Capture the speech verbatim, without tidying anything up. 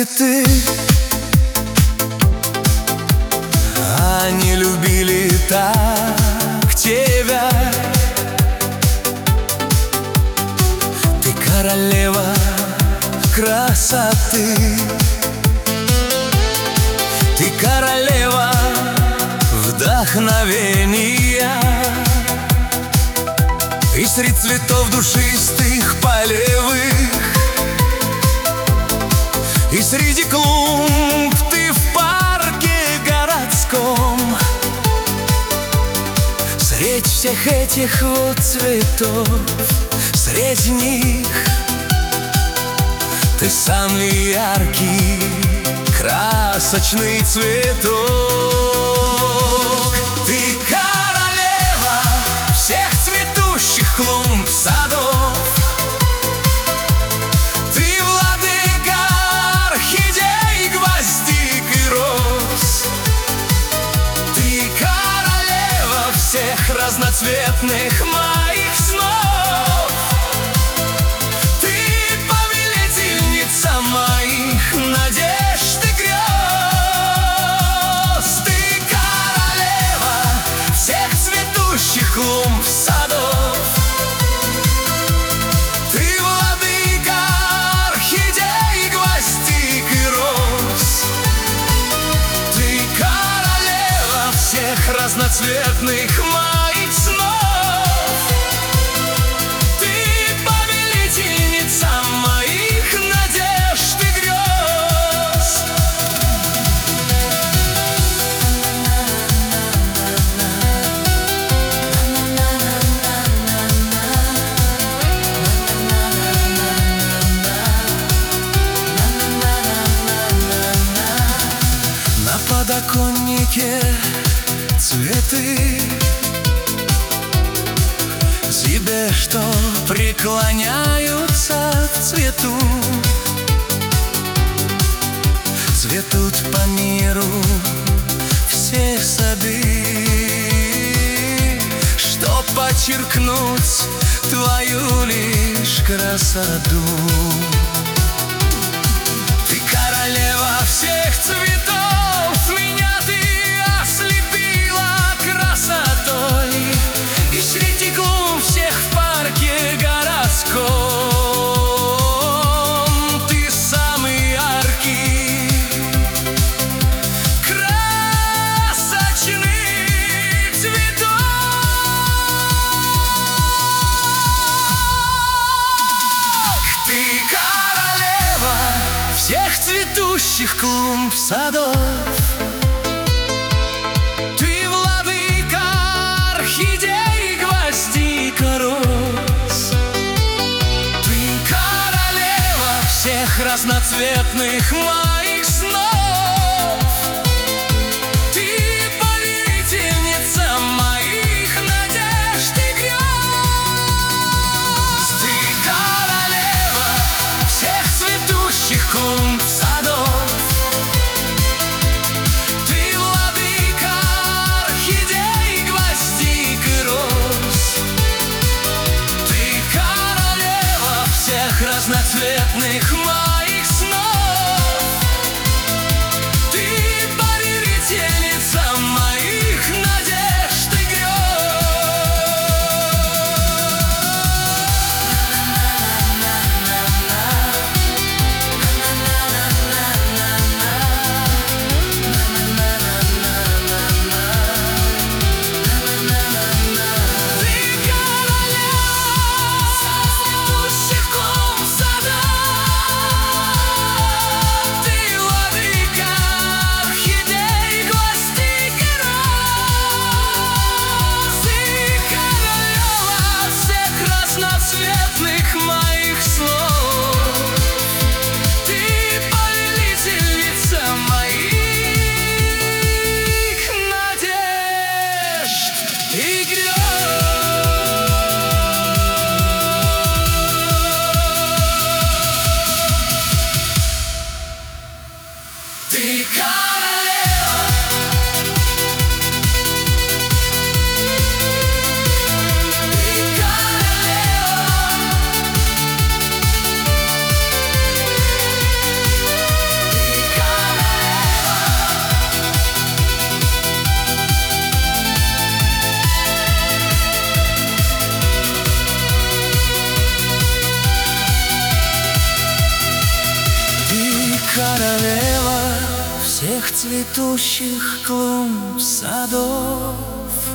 цветы, они любили так тебя. Ты королева красоты, ты королева вдохновения. И среди цветов душистых полевых, и среди клумб ты в парке городском. Средь всех этих вот цветов, среди них ты самый яркий, красочный цветок. Ты королева всех цветущих клумб, садов. Ты владыка орхидей, гвоздик и роз. Ты королева всех разноцветных моих снов. Ты повелительница моих надежд и грез. Ты королева всех цветущих клумб, садов. Ты владыка орхидей, гвоздик и роз. Ты королева всех разноцветных моих снов. Ты повелительница моих надежд и грез. На подоконнике цветы тебе, что преклоняются в цвету. Цветут по миру все сады, чтоб подчеркнуть твою лишь красоту. Ты королева всех цветов, меня ты ослепила красотой. И среди клумб всех в парке городском ты самый яркий, красочный цветок. Ты королева всех цветущих клумб, садов. Ты владыка орхидей, гвоздик и роз. Ты королева всех разноцветных моих снов. Ты повелительница моих надежд и грез. Ты королева всех цветущих клумб, садов. Ты владыка орхидей, гвоздик и роз. Ты королева всех разноцветных моих снов. Ты повелительница моих надежд и грез. Ты королева цветущих клумб, садов. всех цветущих клумб садов.